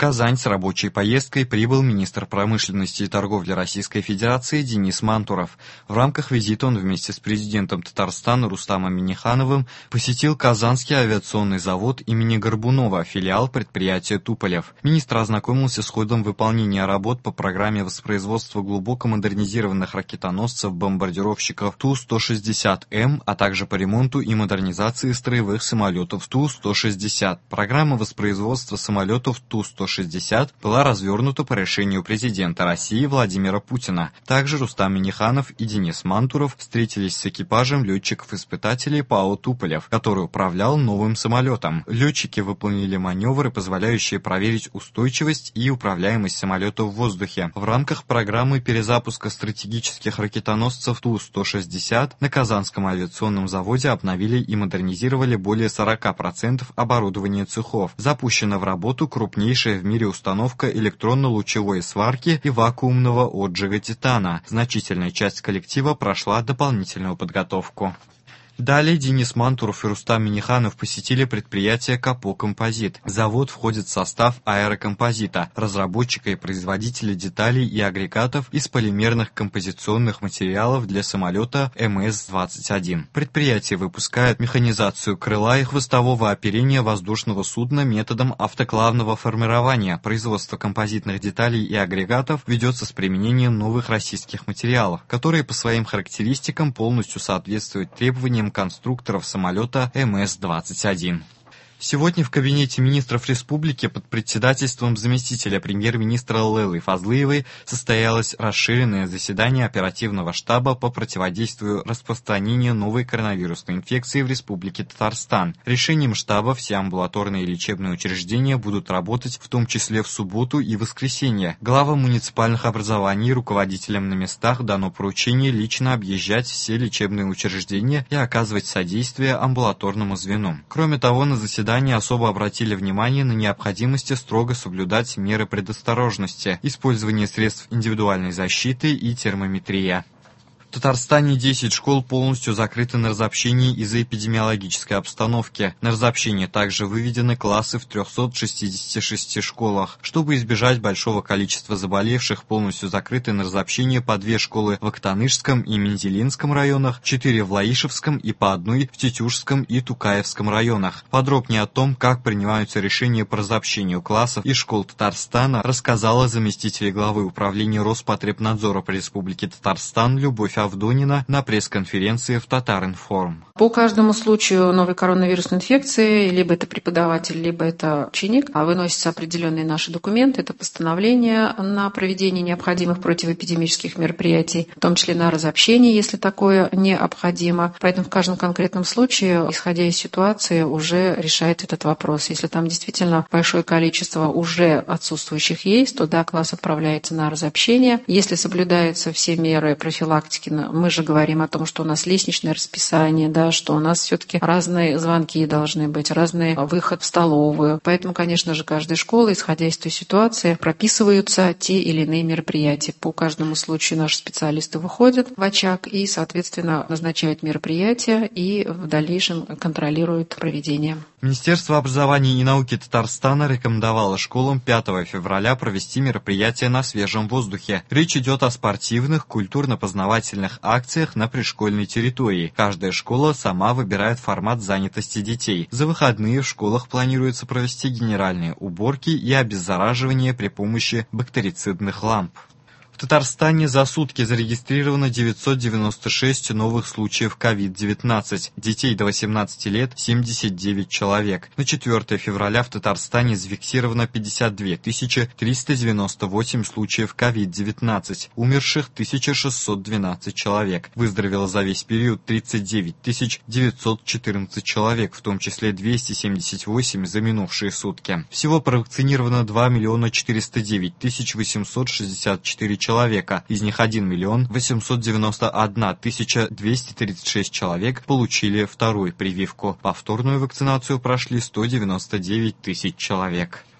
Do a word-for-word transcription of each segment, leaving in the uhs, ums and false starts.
Казань с рабочей поездкой прибыл министр промышленности и торговли Российской Федерации Денис Мантуров. В рамках визита он вместе с президентом Татарстана Рустамом Миннихановым посетил Казанский авиационный завод имени Горбунова, филиал предприятия «Туполев». Министр ознакомился с ходом выполнения работ по программе воспроизводства глубоко модернизированных ракетоносцев-бомбардировщиков Ту сто шестьдесят эм, а также по ремонту и модернизации строевых самолетов Ту сто шестьдесят. Программа воспроизводства самолетов Ту сто шестьдесят была развернута по решению президента России Владимира Путина. Также Рустам Минниханов и Денис Мантуров встретились с экипажем летчиков-испытателей ПАО «Туполев», который управлял новым самолетом. Летчики выполнили маневры, позволяющие проверить устойчивость и управляемость самолета в воздухе. В рамках программы перезапуска стратегических ракетоносцев Ту сто шестьдесят на Казанском авиационном заводе обновили и модернизировали более сорока процентов оборудования цехов. Запущена в работу крупнейшая в мире установка электронно-лучевой сварки и вакуумного отжига титана. Значительная часть коллектива прошла дополнительную подготовку. Далее Денис Мантуров и Рустам Минниханов посетили предприятие КАПО «Композит». Завод входит в состав аэрокомпозита, разработчика и производителя деталей и агрегатов из полимерных композиционных материалов для самолета эм эс двадцать один. Предприятие выпускает механизацию крыла и хвостового оперения воздушного судна методом автоклавного формирования. Производство композитных деталей и агрегатов ведется с применением новых российских материалов, которые по своим характеристикам полностью соответствуют требованиям конструкторов самолета эм эс двадцать один. Сегодня в кабинете министров республики под председательством заместителя премьер-министра Лейлы Фазлыевой состоялось расширенное заседание оперативного штаба по противодействию распространению новой коронавирусной инфекции в Республике Татарстан. Решением штаба все амбулаторные лечебные учреждения будут работать в том числе в субботу и воскресенье. Главам муниципальных образований и руководителям на местах дано поручение лично объезжать все лечебные учреждения и оказывать содействие амбулаторному звену. Кроме того, на заседании Они особо обратили внимание на необходимости строго соблюдать меры предосторожности, использование средств индивидуальной защиты и термометрия. В Татарстане десять школ полностью закрыты на разобщении из-за эпидемиологической обстановки. На разобщение также выведены классы в трёхстах шестидесяти шести школах. Чтобы избежать большого количества заболевших, полностью закрыты на разобщение по две школы в Актанышском и Мензелинском районах, четыре в Лаишевском и по одной в Тетюшском и Тукаевском районах. Подробнее о том, как принимаются решения по разобщению классов и школ Татарстана, рассказала заместитель главы управления Роспотребнадзора по Республике Татарстан Любовь Авдонина на пресс-конференции в Татар-Информ. По каждому случаю новой коронавирусной инфекции, либо это преподаватель, либо это ученик, выносятся определенные наши документы, это постановление на проведение необходимых противоэпидемических мероприятий, в том числе на разобщение, если такое необходимо. Поэтому в каждом конкретном случае, исходя из ситуации, уже решает этот вопрос. Если там действительно большое количество уже отсутствующих есть, то да, класс отправляется на разобщение. Если соблюдаются все меры профилактики, мы же говорим о том, что у нас лестничное расписание, да, что у нас все-таки разные звонки должны быть, разный выход в столовую. Поэтому, конечно же, каждая школа, исходя из той ситуации, прописываются те или иные мероприятия. По каждому случаю наши специалисты выходят в очаг и, соответственно, назначают мероприятия и в дальнейшем контролируют проведение. Министерство образования и науки Татарстана рекомендовало школам пятого февраля провести мероприятия на свежем воздухе. Речь идет о спортивных, культурно-познавательных акциях на пришкольной территории. Каждая школа сама выбирает формат занятости детей. За выходные в школах планируется провести генеральные уборки и обеззараживание при помощи бактерицидных ламп. В Татарстане за сутки зарегистрировано девятьсот девяносто шесть новых случаев ковид девятнадцать. Детей до восемнадцати лет – семьдесят девять человек. На четвёртое февраля в Татарстане зафиксировано пятьдесят две тысячи триста девяносто восемь случаев ковид девятнадцать. Умерших – тысяча шестьсот двенадцать человек. Выздоровело за весь период тридцать девять тысяч девятьсот четырнадцать человек, в том числе двести семьдесят восемь за минувшие сутки. Всего провакцинировано два миллиона четыреста девять тысяч восемьсот шестьдесят четыре человека. человека. Из них один миллион восемьсот девяносто одна тысяча двести тридцать шесть человек получили вторую прививку. Повторную вакцинацию прошли сто девяносто девять тысяч человек.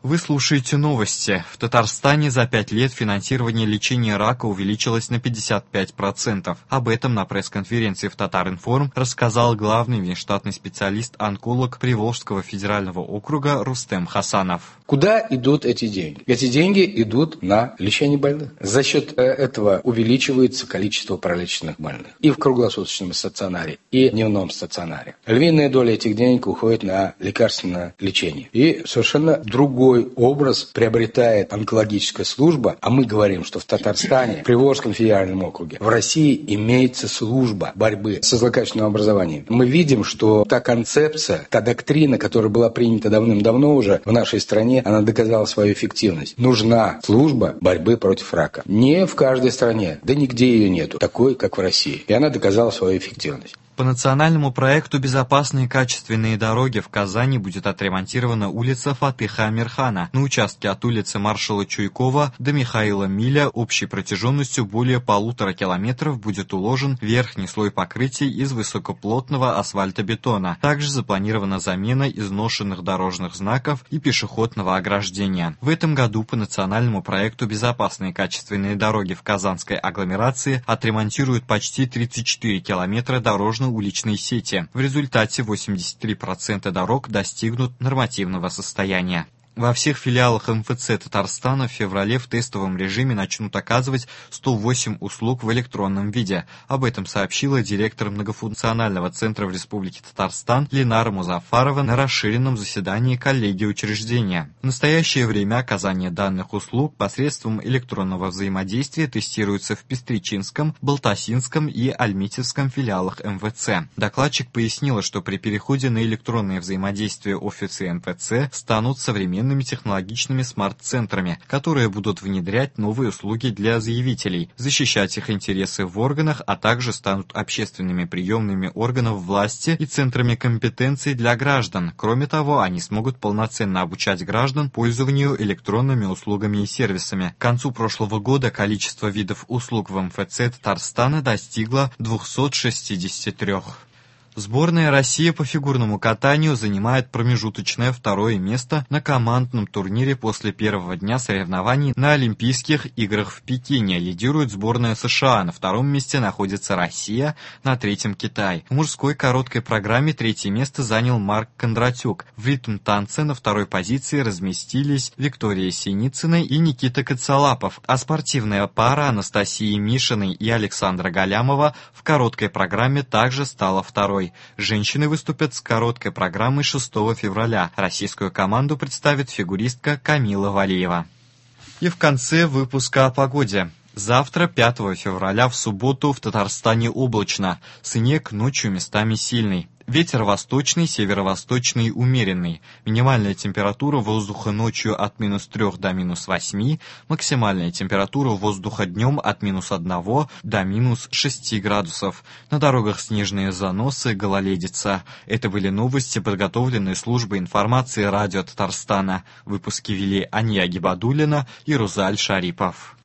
Вы слушаете новости. В Татарстане за пять лет финансирование лечения рака увеличилось на пятьдесят пять процентов. Об этом на пресс-конференции в Татар-Информ рассказал главный внештатный специалист-онколог Приволжского федерального округа Рустем Хасанов. Куда идут эти деньги? Эти деньги идут на лечение больных. За счет этого увеличивается количество пролеченных больных. И в круглосуточном стационаре, и в дневном стационаре. Львиная доля этих денег уходит на лекарственное лечение. И совершенно другой образ приобретает онкологическая служба, а мы говорим, что в Татарстане, в Приволжском федеральном округе, в России имеется служба борьбы со злокачественным образованием. Мы видим, что та концепция, та доктрина, которая была принята давным-давно уже в нашей стране, она доказала свою эффективность. Нужна служба борьбы против рака. Не в каждой стране, да нигде ее нету, такой, как в России. И она доказала свою эффективность. По национальному проекту «Безопасные и качественные дороги» в Казани будет отремонтирована улица Фатыха Амирхана. На участке от улицы маршала Чуйкова до Михаила Миля общей протяженностью более полутора километров будет уложен верхний слой покрытия из высокоплотного асфальтобетона. Также запланирована замена изношенных дорожных знаков и пешеходного ограждения. В этом году по национальному проекту «Безопасные и качественные дороги» в Казанской агломерации отремонтируют почти тридцать четыре километра дорожного уличной сети. В результате восемьдесят три процента дорог достигнут нормативного состояния. Во всех филиалах эм эф цэ Татарстана в феврале в тестовом режиме начнут оказывать сто восемь услуг в электронном виде. Об этом сообщила директор многофункционального центра в Республике Татарстан Ленара Музафарова на расширенном заседании коллегии учреждения. В настоящее время оказание данных услуг посредством электронного взаимодействия тестируется в Пестричинском, Балтасинском и Альметьевском филиалах эм эф цэ. Докладчик пояснила, что при переходе на электронное взаимодействие офисы эм эф цэ станут современными технологичными смарт-центрами, которые будут внедрять новые услуги для заявителей, защищать их интересы в органах, а также станут общественными приемными органов власти и центрами компетенций для граждан. Кроме того, они смогут полноценно обучать граждан пользованию электронными услугами и сервисами. К концу прошлого года количество видов услуг в эм эф цэ Татарстана достигло двухсот шестидесяти трёх. Сборная России по фигурному катанию занимает промежуточное второе место на командном турнире после первого дня соревнований на Олимпийских играх в Пекине. Лидирует сборная США, на втором месте находится Россия, на третьем Китай. В мужской короткой программе третье место занял Марк Кондратюк. В ритм-танце на второй позиции разместились Виктория Синицына и Никита Коцалапов, а спортивная пара Анастасии Мишиной и Александра Галямова в короткой программе также стала второй. Женщины выступят с короткой программой шестого февраля. Российскую команду представит фигуристка Камила Валиева. И в конце выпуска о погоде. Завтра, пятого февраля, в субботу в Татарстане облачно. Снег ночью местами сильный. Ветер восточный, северо-восточный умеренный. Минимальная температура воздуха ночью от минус трех до минус восьми. Максимальная температура воздуха днем от минус одного до минус шести градусов. На дорогах снежные заносы, гололедица. Это были новости, подготовленные службой информации радио Татарстана. Выпуски вели Ания Гибадуллина и Рузаль Шарипов.